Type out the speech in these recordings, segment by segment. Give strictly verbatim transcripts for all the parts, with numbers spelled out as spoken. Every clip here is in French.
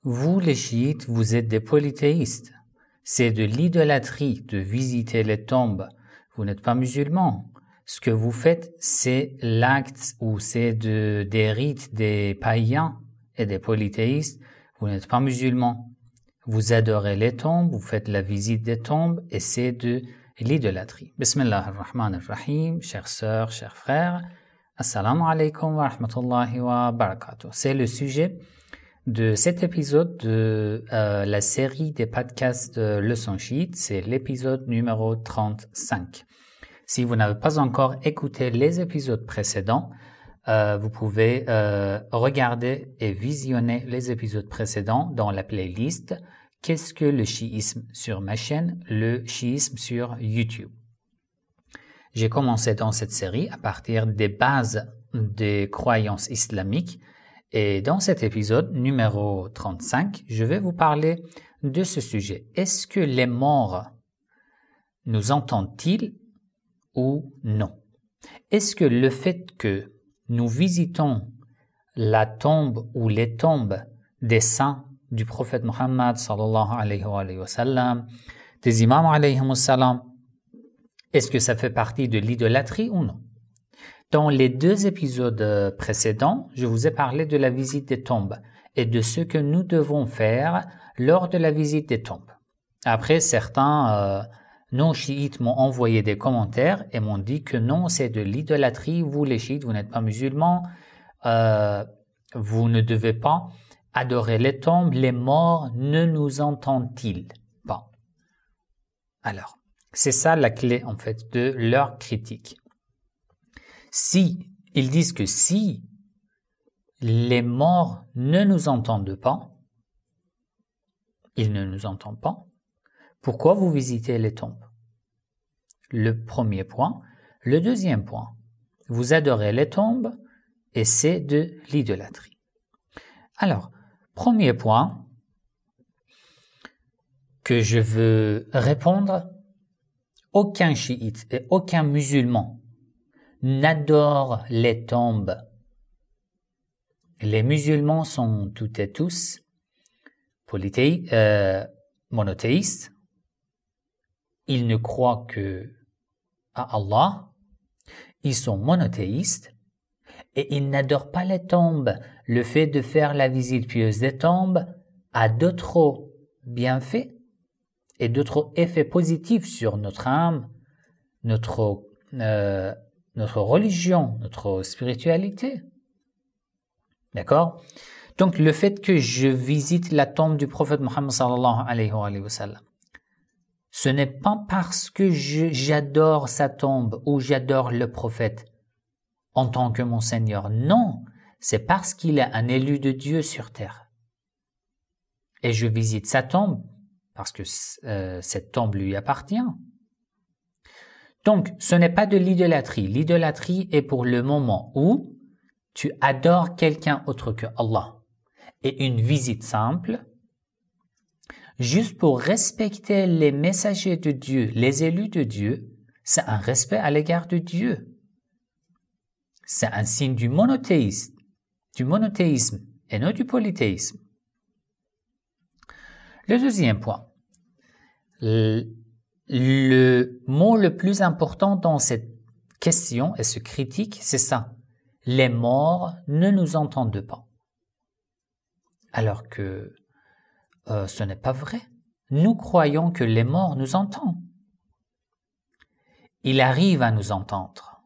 vous les chiites, vous êtes des polythéistes. C'est de l'idolâtrie de visiter les tombes. Vous n'êtes pas musulmans. Ce que vous faites, c'est l'acte ou c'est de, des rites des païens et des polythéistes. Vous n'êtes pas musulmans. Vous adorez les tombes, vous faites la visite des tombes et c'est de l'idolâtrie. Bismillah ar-Rahman ar-Rahim, chères sœurs, chers frères. Assalamu alaikum wa rahmatullahi wa barakatuh. C'est le sujet de cet épisode de euh, la série des podcasts de Leçon Chiite. C'est l'épisode numéro trente-cinq. Si vous n'avez pas encore écouté les épisodes précédents, euh, vous pouvez euh, regarder et visionner les épisodes précédents dans la playlist « Qu'est-ce que le chiisme ?» sur ma chaîne, le chiisme sur YouTube. J'ai commencé dans cette série à partir des bases des croyances islamiques et dans cet épisode numéro trente-cinq, je vais vous parler de ce sujet. Est-ce que les morts nous entendent-ils ou non? Est-ce que le fait que nous visitons la tombe ou les tombes des saints du prophète Muhammad sallallahu alayhi wa sallam, des imams alayhi wa sallam, est-ce que ça fait partie de l'idolâtrie ou non? Dans les deux épisodes précédents, je vous ai parlé de la visite des tombes et de ce que nous devons faire lors de la visite des tombes. Après, certains euh, non-chiites m'ont envoyé des commentaires et m'ont dit que non, c'est de l'idolâtrie, vous les chiites, vous n'êtes pas musulmans, euh, vous ne devez pas adorer les tombes, les morts ne nous entendent-ils pas? Alors, c'est ça la clé en fait de leur critique. Si ils disent que si les morts ne nous entendent pas, ils ne nous entendent pas, pourquoi vous visitez les tombes? Le premier point. Le deuxième point, vous adorez les tombes et c'est de l'idolâtrie. Alors, premier point que je veux répondre, aucun chiite et aucun musulman n'adore les tombes. Les musulmans sont toutes et tous polythéi- euh, monothéistes. Ils ne croient que à Allah. Ils sont monothéistes et ils n'adorent pas les tombes. Le fait de faire la visite pieuse des tombes a d'autres bienfaits et d'autres effets positifs sur notre âme, notre euh, notre religion, notre spiritualité. D'accord? Donc, le fait que je visite la tombe du prophète Muhammad sallallahu alayhi wa sallam, ce n'est pas parce que je, j'adore sa tombe ou j'adore le prophète en tant que mon Seigneur. Non, c'est parce qu'il est un élu de Dieu sur terre. Et je visite sa tombe parce que euh, cette tombe lui appartient. Donc, ce n'est pas de l'idolâtrie. L'idolâtrie est pour le moment où tu adores quelqu'un autre que Allah. Et une visite simple, juste pour respecter les messagers de Dieu, les élus de Dieu, c'est un respect à l'égard de Dieu. C'est un signe du monothéisme, du monothéisme et non du polythéisme. Le deuxième point. Le, Le mot le plus important dans cette question et ce critique, c'est ça. Les morts ne nous entendent pas. Alors que euh, ce n'est pas vrai. Nous croyons que les morts nous entendent. Il arrive à nous entendre.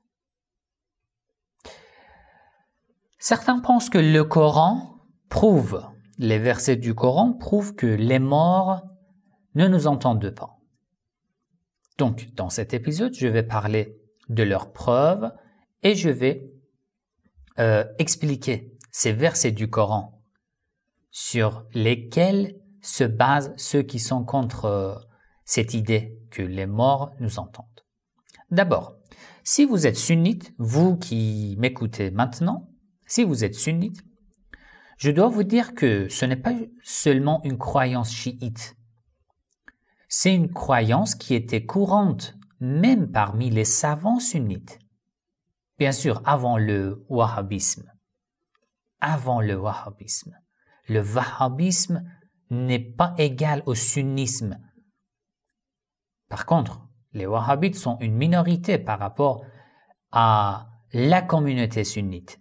Certains pensent que le Coran prouve, les versets du Coran prouvent que les morts ne nous entendent pas. Donc, dans cet épisode, je vais parler de leurs preuves et je vais euh, expliquer ces versets du Coran sur lesquels se basent ceux qui sont contre euh, cette idée que les morts nous entendent. D'abord, si vous êtes sunnite, vous qui m'écoutez maintenant, si vous êtes sunnite, je dois vous dire que ce n'est pas seulement une croyance chiite. C'est une croyance qui était courante même parmi les savants sunnites. Bien sûr, avant le wahhabisme. Avant le wahhabisme. Le wahhabisme n'est pas égal au sunnisme. Par contre, les wahhabites sont une minorité par rapport à la communauté sunnite.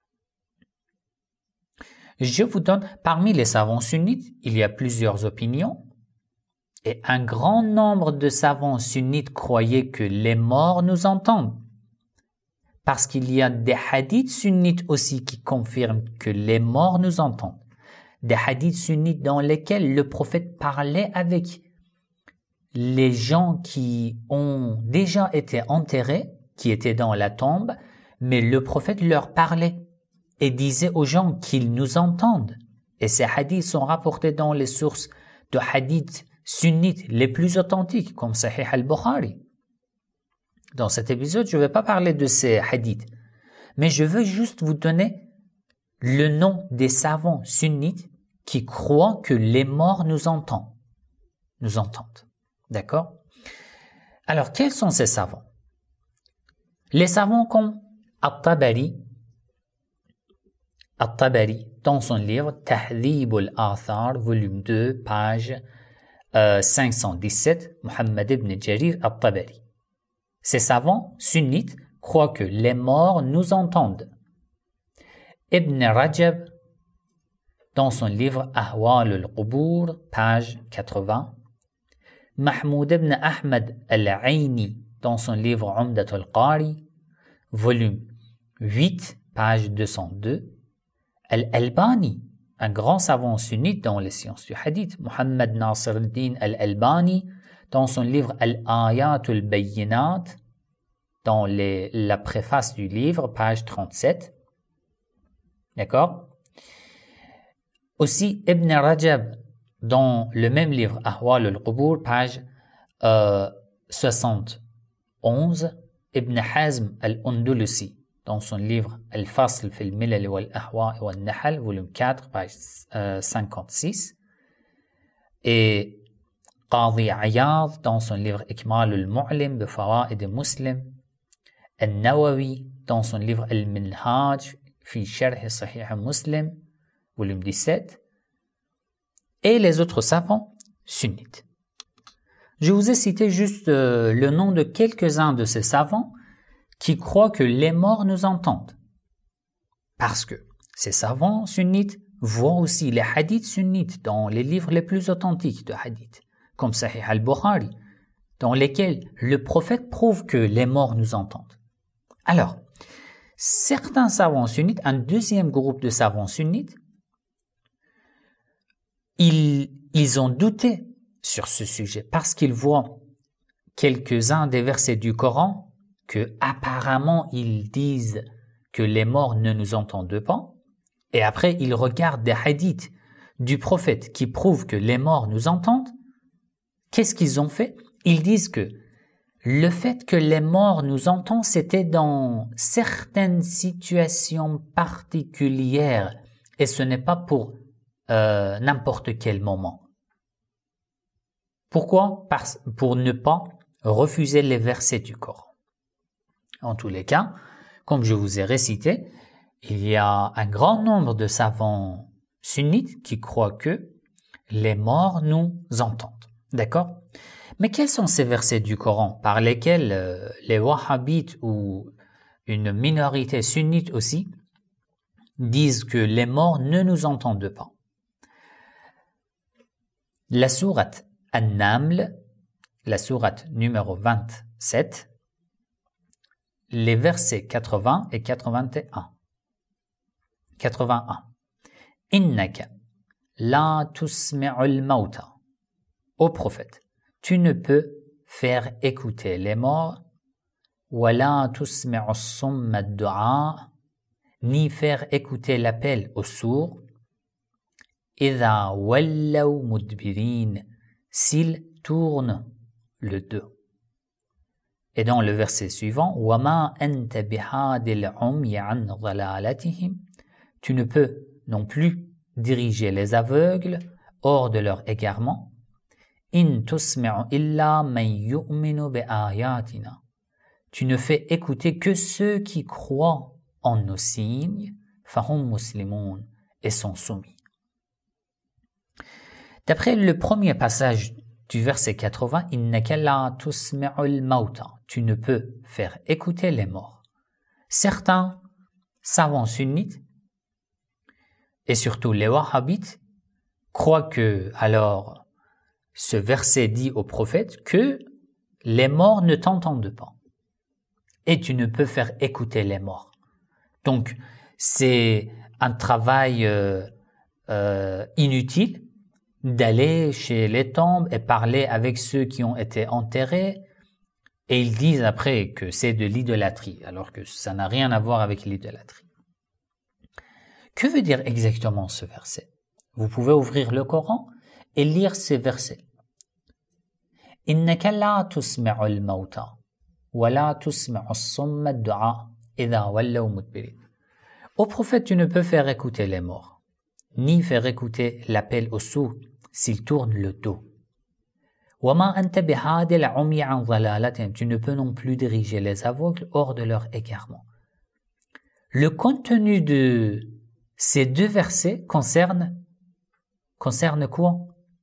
Je vous donne, parmi les savants sunnites, il y a plusieurs opinions, et un grand nombre de savants sunnites croyaient que les morts nous entendent. Parce qu'il y a des hadiths sunnites aussi qui confirment que les morts nous entendent. Des hadiths sunnites dans lesquels le prophète parlait avec les gens qui ont déjà été enterrés, qui étaient dans la tombe, mais le prophète leur parlait et disait aux gens qu'ils nous entendent. Et ces hadiths sont rapportés dans les sources de hadiths sunnites les plus authentiques, comme Sahih al-Bukhari. Dans cet épisode, je ne vais pas parler de ces hadiths, mais je veux juste vous donner le nom des savants sunnites qui croient que les morts nous entendent. Nous entendent. D'accord? Alors, quels sont ces savants? Les savants comme At-Tabari, At-Tabari, dans son livre Tahdhib al-Athar, volume deux, page euh, cinq cent dix-sept, Muhammad ibn Jarir At-Tabari. Ces savants sunnites croient que les morts nous entendent. Ibn Rajab, dans son livre Ahwal al-Qubur, page quatre-vingts, Mahmoud ibn Ahmad al-Aini, dans son livre Umdat al-Qari, volume huit, page deux cent deux, Al-Albani, un grand savant sunnite dans les sciences du hadith, Muhammad Nasir al-Din al-Albani, dans son livre Al-Ayat al-Bayyinat, dans les, la préface du livre, page trente-sept. D'accord? Aussi, Ibn Rajab, dans le même livre, Ahwal al-Qubur, page euh, soixante et onze, Ibn Hazm al-Undulusi, dans son livre Al-Fasl fi al-Milal wal-Ahwa wal-Nahal, volume quatre, page euh, cinquante-six, et Qadi Ayad, dans son livre Ikmal al-Mu'lim bi Fawaid Muslim, Al-Nawawi, dans son livre Al-Minhaj fi Sharh Sahih Muslim, volume dix-sept, et les autres savants sunnites. Je vous ai cité juste euh, le nom de quelques-uns de ces savants qui croient que les morts nous entendent. Parce que ces savants sunnites voient aussi les hadiths sunnites dans les livres les plus authentiques de hadiths, comme Sahih al-Bukhari, dans lesquels le prophète prouve que les morts nous entendent. Alors, certains savants sunnites, un deuxième groupe de savants sunnites, ils, ils ont douté sur ce sujet parce qu'ils voient quelques-uns des versets du Coran que apparemment ils disent que les morts ne nous entendent pas, et après ils regardent des hadiths du prophète qui prouvent que les morts nous entendent. Qu'est-ce qu'ils ont fait? Ils disent que le fait que les morts nous entendent, c'était dans certaines situations particulières et ce n'est pas pour euh, n'importe quel moment. Pourquoi? Parce, pour ne pas refuser les versets du Coran. En tous les cas, comme je vous ai récité, il y a un grand nombre de savants sunnites qui croient que les morts nous entendent. D'accord? Mais quels sont ces versets du Coran par lesquels euh, les wahhabites ou une minorité sunnite aussi disent que les morts ne nous entendent pas? La sourate An-Naml, la sourate numéro vingt-sept, les versets quatre-vingts et quatre-vingt-un. quatre-vingt-un. Innaka la tusmi'ul mauta. Ô prophète, tu ne peux faire écouter les morts, wa la tusmi'us summa ad-du'a, ni faire écouter l'appel aux sourds, idha wallaw mudbirin, s'ils tournent le dos. Et dans le verset suivant, وَمَا أَنْتَ بِهَادِ الْعُمْيِ عَنْ ضَلَالَتِهِمْ, tu ne peux non plus diriger les aveugles hors de leur égarement. إِن تُسْمِعُ إِلَّا مَنْ يُؤْمِنُ بِآيَاتِنَا, tu ne fais écouter que ceux qui croient en nos signes, فَهُمْ مُسْلِمُونَ, et sont soumis. D'après le premier passage du verset quatre-vingts, « Innaka la tusmi'ul mauta » tu ne peux faire écouter les morts. Certains savants sunnites, et surtout les wahhabites, croient que, alors, ce verset dit au prophète que les morts ne t'entendent pas. Et tu ne peux faire écouter les morts. Donc, c'est un travail euh, euh, inutile d'aller chez les tombes et parler avec ceux qui ont été enterrés. Et ils disent après que c'est de l'idolâtrie, alors que ça n'a rien à voir avec l'idolâtrie. Que veut dire exactement ce verset? Vous pouvez ouvrir le Coran et lire ce verset. « Innaka la tusmi'ul mauta wa la tusmi'us summa ad-du'a idha wallaw mudbirin » Au prophète, tu ne peux faire écouter les morts, ni faire écouter l'appel aux sourds s'ils tournent le dos. وَمَا أَنْتَ بِهَادِ الْعُمْيِ عَنْ ضَلَالَتِهِمْ Tu ne peux non plus diriger les aveugles hors de leur égarement. Le contenu de ces deux versets concerne, concerne quoi?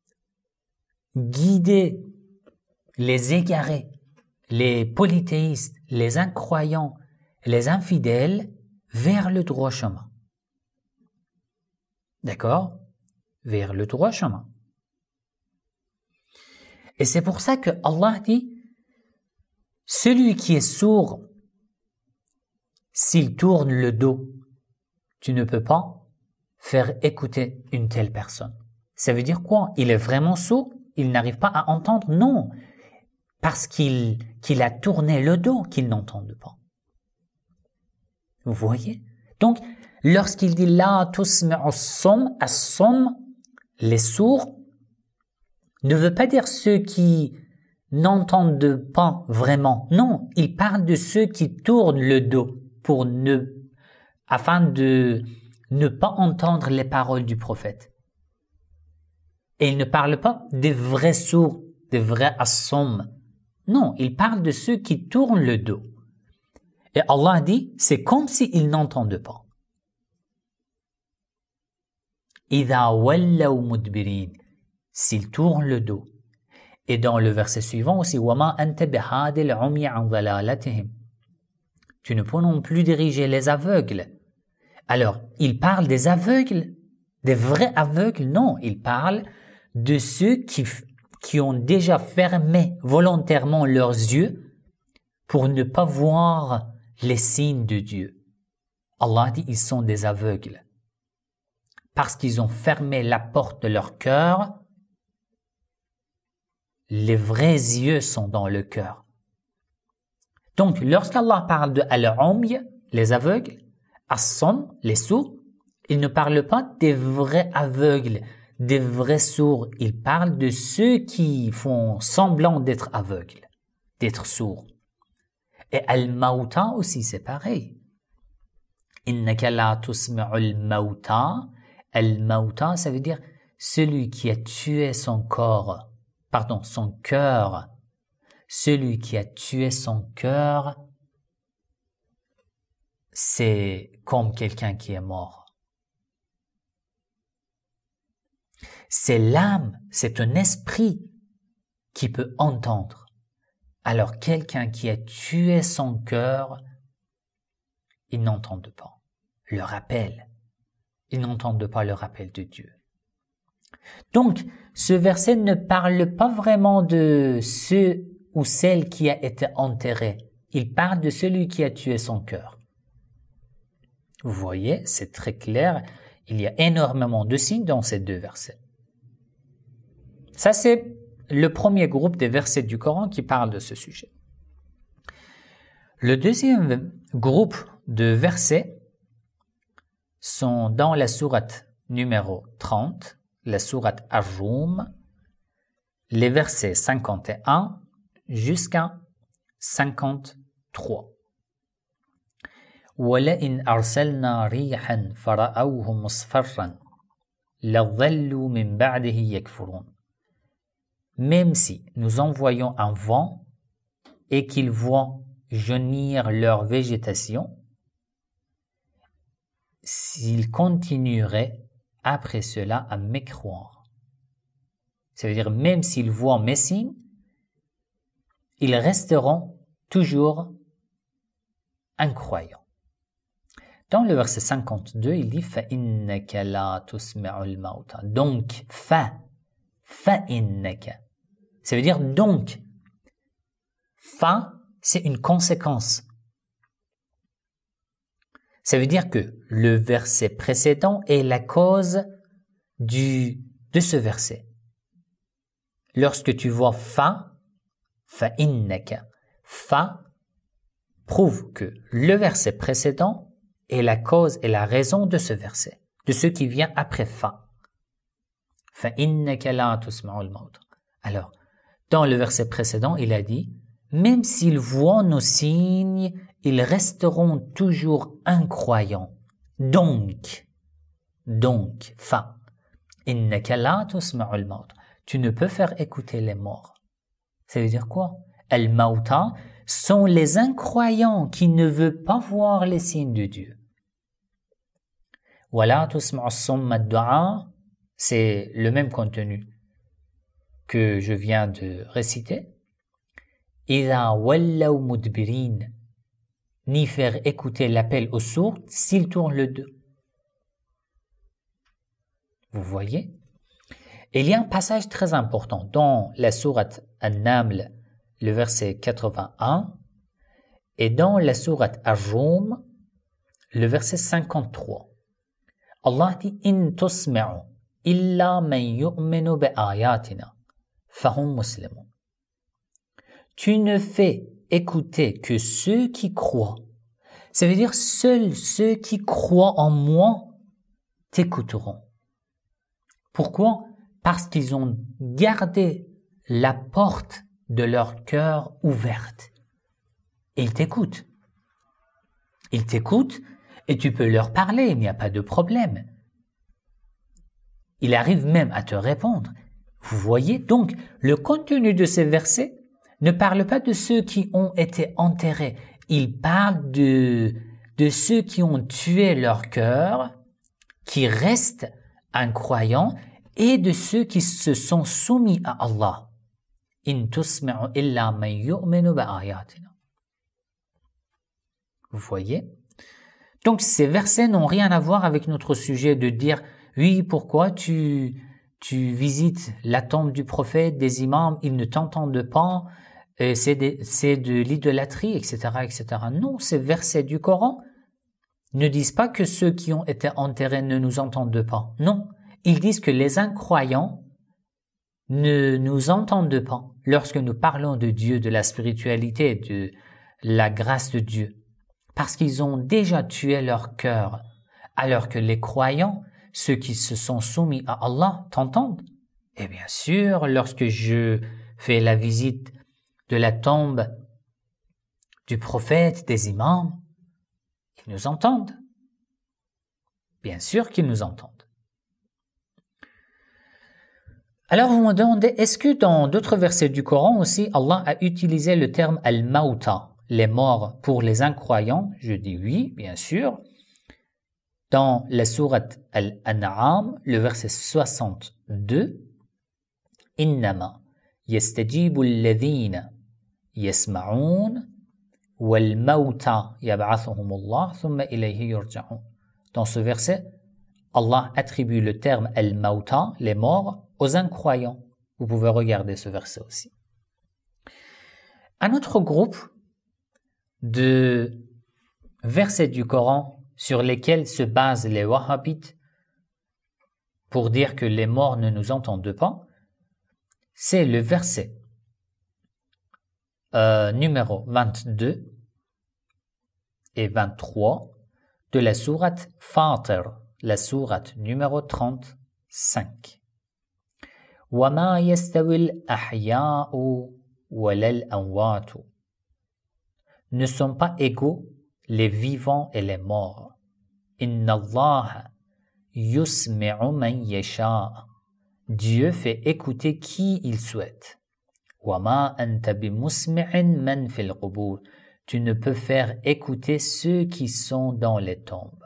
Guider les égarés, les polythéistes, les incroyants, les infidèles vers le droit chemin. D'accord? Vers le droit chemin. Et c'est pour ça que Allah dit, celui qui est sourd, s'il tourne le dos, tu ne peux pas faire écouter une telle personne. Ça veut dire quoi? Il est vraiment sourd? Il n'arrive pas à entendre? Non, parce qu'il qu'il a tourné le dos qu'il n'entende pas. Vous voyez? Donc, lorsqu'il dit « La tusmi'u as-somm », as-somm, les sourds, ne veut pas dire ceux qui n'entendent pas vraiment. Non, il parle de ceux qui tournent le dos pour ne, afin de ne pas entendre les paroles du prophète. Et il ne parle pas des vrais sourds, des vrais as-somm. Non, il parle de ceux qui tournent le dos. Et Allah dit, c'est comme s'ils n'entendent pas. إِذَا وَلَّوْا مُدْبِرِينَ S'ils tournent le dos. Et dans le verset suivant aussi, وَمَا أَنْتَ بِهَادِ الْعُمْيِ عَنْ ضَلَالَتِهِمْ Tu ne peux non plus diriger les aveugles. Alors, il parle des aveugles, des vrais aveugles? Non, il parle de ceux qui, qui ont déjà fermé volontairement leurs yeux pour ne pas voir les signes de Dieu. Allah dit, ils sont des aveugles. Parce qu'ils ont fermé la porte de leur cœur, les vrais yeux sont dans le cœur. Donc, lorsqu'Allah parle de al-umy, les aveugles, as-somm, les sourds, il ne parle pas des vrais aveugles, des vrais sourds. Il parle de ceux qui font semblant d'être aveugles, d'être sourds. Et al-mauta aussi, c'est pareil. Innaka la tusmi'ul mauta. Al-mauta, ça veut dire celui qui a tué son corps, pardon, son cœur. Celui qui a tué son cœur, c'est comme quelqu'un qui est mort. C'est l'âme, c'est un esprit qui peut entendre. Alors quelqu'un qui a tué son cœur, ils n'entendent pas le rappel. Ils n'entendent pas le rappel de Dieu. Donc, ce verset ne parle pas vraiment de ceux ou celle qui a été enterré. Il parle de celui qui a tué son cœur. Vous voyez, c'est très clair. Il y a énormément de signes dans ces deux versets. Ça, c'est le premier groupe des versets du Coran qui parle de ce sujet. Le deuxième groupe de versets sont dans la sourate numéro trente, la sourate Ar-Rum, les versets cinquante et un jusqu'à cinquante-trois. وَلَئِنْ أَرْسَلْنَا رِيحًا فَرَأَوْهُ مُصْفَرًّا لَظَلُّوا مِنْ بَعْدِهِ يَكْفُرُونَ Même si nous envoyons un vent et qu'ils voient jaunir leur végétation, s'ils continueraient après cela à mécroire. Ça veut dire même s'ils voient mes signes, ils resteront toujours incroyants. Dans le verset cinquante-deux, il dit فَإِنَّكَ لَا تُسْمِعُ الْمَوْتَى. Donc, fa, فَإِنَّكَ. Ça veut dire donc. Fa, c'est une conséquence. Ça veut dire que le verset précédent est la cause du, de ce verset. Lorsque tu vois fa, فَإِنَّكَ, fa prouve que le verset précédent est la cause et la raison de ce verset, de ce qui vient après fa. فَإِنَّكَ لَا تُسْمَعُ الْمَوْتَى. Alors, dans le verset précédent, il a dit même s'ils voient nos signes, ils resteront toujours incroyants. Donc, donc, fa, innaka la tusma'u al-maut. Tu ne peux faire écouter les morts. Ça veut dire quoi? Al-mauta sont les incroyants qui ne veulent pas voir les signes de Dieu. Wala tusma'u as-summa ad-du'a, c'est le même contenu que je viens de réciter. إِذَا وَلَّوْا مُدْبِرِينَ, ni faire écouter l'appel aux sourds s'ils tournent le dos. Vous voyez? Il y a un passage très important dans la sourate An-Naml, le verset quatre-vingt-un, et dans la sourate Ar-Rum, le verset cinquante-trois. Allah dit إِن تُسْمِعُ إِلَّا مَنْ يُؤْمِنُ بِآيَاتِنَا فَهُمْ مُسْلِمُونَ. Tu ne fais écouter que ceux qui croient. Ça veut dire seuls ceux qui croient en moi t'écouteront. Pourquoi? Parce qu'ils ont gardé la porte de leur cœur ouverte. Ils t'écoutent. Ils t'écoutent et tu peux leur parler, il n'y a pas de problème. Il arrive même à te répondre. Vous voyez? Donc, le contenu de ces versets ne parle pas de ceux qui ont été enterrés. Il parle de, de ceux qui ont tué leur cœur, qui restent incroyants, et de ceux qui se sont soumis à Allah. In tusmi'u illa man yu'minu bi'ayatina. Vous voyez? Donc ces versets n'ont rien à voir avec notre sujet de dire oui, pourquoi tu tu visites la tombe du prophète, des imams, ils ne t'entendent pas, et c'est, de, c'est de l'idolâtrie, et cetera, et cetera. Non, ces versets du Coran ne disent pas que ceux qui ont été enterrés ne nous entendent pas. Non, ils disent que les incroyants ne nous entendent pas lorsque nous parlons de Dieu, de la spiritualité, de la grâce de Dieu. Parce qu'ils ont déjà tué leur cœur, alors que les croyants, ceux qui se sont soumis à Allah, t'entendent. Et bien sûr, lorsque je fais la visite de la tombe du prophète, des imams, ils nous entendent. Bien sûr qu'ils nous entendent. Alors vous me demandez, est-ce que dans d'autres versets du Coran aussi, Allah a utilisé le terme al-mauta, les morts, pour les incroyants? Je dis oui, bien sûr. Dans la sourate Al-An'am, le verset soixante-deux, « Innama yastajibu alladhina yasma'un wal mauta yab'athuhum Allah thumma ilayhi yurja'un » Dans ce verset, Allah attribue le terme al-mauta, les morts, aux incroyants. Vous pouvez regarder ce verset aussi. Un autre groupe de versets du Coran sur lesquels se basent les wahhabites pour dire que les morts ne nous entendent pas, c'est le verset euh, numéro vingt-deux et vingt-trois de la sourate Fatir, la sourate numéro trente-cinq. وَمَا يَسْتَوِي الْأَحْيَاءُ وَلَا الْأَمْوَاتُ. Ne sont pas égaux les vivants et les morts. Inna Allah yusmi'u man yasha. Dieu fait écouter qui il souhaite. Wa ma anta bimusmi'in man fil qubur. Tu ne peux faire écouter ceux qui sont dans les tombes.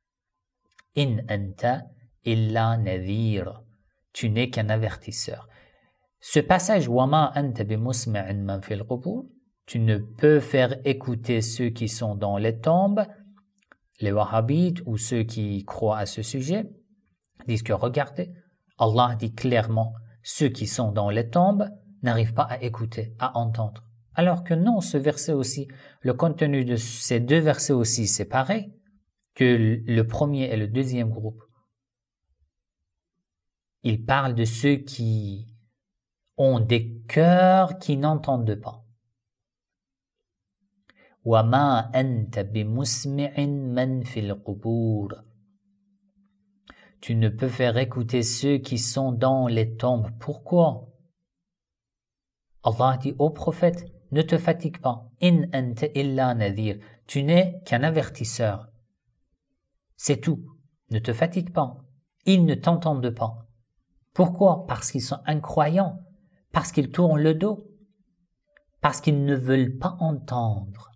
In anta illa nadhir. Tu n'es qu'un avertisseur. Ce passage, وَمَا أَنْتَ بِمُسْمِعٍ مَنْ فِي الْقُبُورِ, tu ne peux faire écouter ceux qui sont dans les tombes, les wahhabites ou ceux qui croient à ce sujet, disent que regardez, Allah dit clairement, ceux qui sont dans les tombes n'arrivent pas à écouter, à entendre. Alors que non, ce verset aussi, le contenu de ces deux versets aussi, c'est pareil que le premier et le deuxième groupe. Il parle de ceux qui ont des cœurs qui n'entendent pas. وَمَا أَنْتَ بِمُسْمِعٍ مَنْ فِي الْقُبُورِ. Tu ne peux faire écouter ceux qui sont dans les tombes. Pourquoi? Allah dit au prophète, ne te fatigue pas. In anta illa nadhir. Tu n'es qu'un avertisseur. C'est tout. Ne te fatigue pas. Ils ne t'entendent pas. Pourquoi? Parce qu'ils sont incroyants. Parce qu'ils tournent le dos. Parce qu'ils ne veulent pas entendre.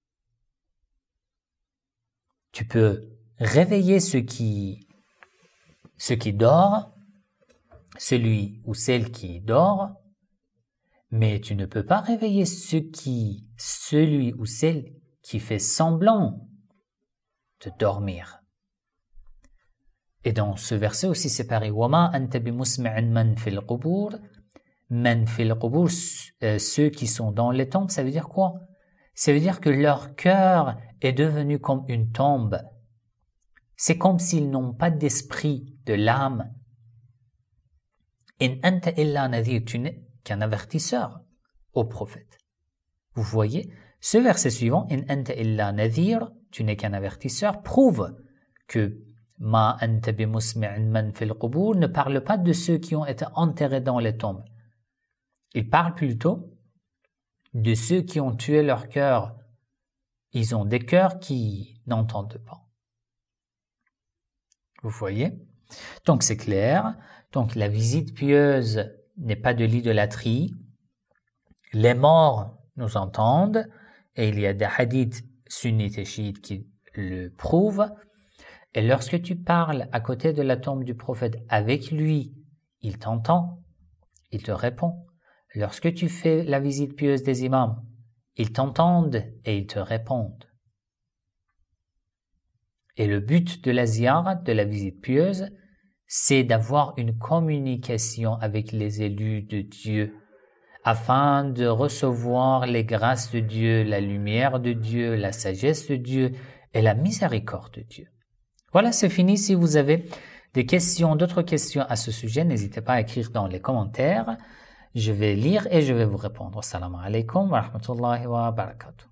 Tu peux réveiller ceux qui, ceux qui dorment, celui ou celle qui dort, mais tu ne peux pas réveiller ceux qui, celui ou celle qui fait semblant de dormir. Et dans ce verset aussi c'est pareil. وَمَا أَنْتَ بِمُسْمِعٍ مَنْ فِي الْقُبُورِ. مَنْ فِي الْقُبُورِ, ceux qui sont dans les tombes, ça veut dire quoi? Ça veut dire que leur cœur est devenu comme une tombe. C'est comme s'ils n'ont pas d'esprit, de l'âme. In anta illa nadhir, tu n'es qu'un avertisseur au prophète. Vous voyez, ce verset suivant, in anta illa nadhir, tu n'es qu'un avertisseur, prouve que ma anta bimusmi'in man fil qubur ne parle pas de ceux qui ont été enterrés dans les tombes. Il parle plutôt de ceux qui ont tué leur cœur. Ils ont des cœurs qui n'entendent pas. Vous voyez? Donc c'est clair. Donc la visite pieuse n'est pas de l'idolâtrie. Les morts nous entendent et il y a des hadiths sunnites et chiites qui le prouvent. Et lorsque tu parles à côté de la tombe du prophète avec lui, il t'entend, il te répond. Lorsque tu fais la visite pieuse des imams, ils t'entendent et ils te répondent. Et le but de la ziyarat, de la visite pieuse, c'est d'avoir une communication avec les élus de Dieu, afin de recevoir les grâces de Dieu, la lumière de Dieu, la sagesse de Dieu et la miséricorde de Dieu. Voilà, c'est fini. Si vous avez des questions, d'autres questions à ce sujet, n'hésitez pas à écrire dans les commentaires. Je vais lire et je vais vous répondre. Assalamu alaikum wa rahmatullahi wa barakatuh.